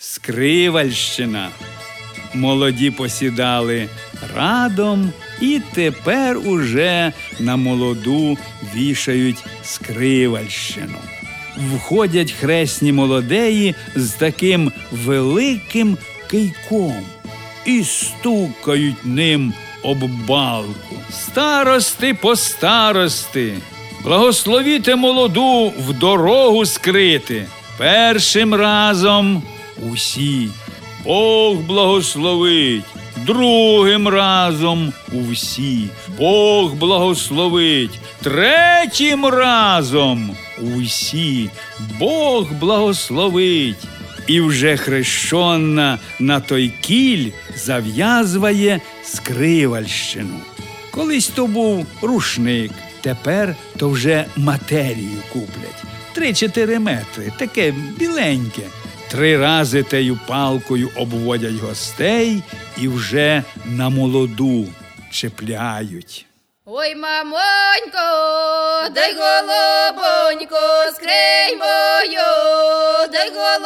Скривальщина. Молоді посідали радом і тепер уже на молоду вішають скривальщину. Входять хресні молодеї з таким великим кийком і стукають ним об балку. Старости по старости, благословіте молоду в дорогу скрити. Першим разом усі. Бог благословить. Другим разом усі. Бог благословить. Третім разом усі. Бог благословить. І вже хрещена на той кіль зав'язває скривальщину. Колись то був рушник, тепер то вже матерію куплять. 3-4 метри, таке біленьке. 3 рази тею палкою обводять гостей і вже на молоду чіпляють. Ой, мамонько, дай голубонько, скринь мою, дай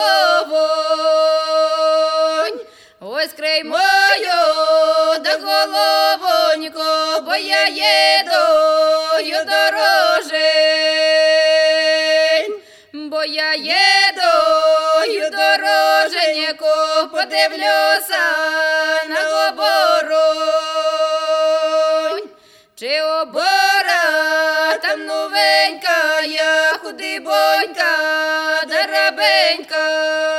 голубонь. Ой, скринь мою, дай голубонько, бо я їдою дорожень, бо я їдою дороженьку, подивлюся на оборонь. Чи обора там новенька, я худибонька, дарабенька.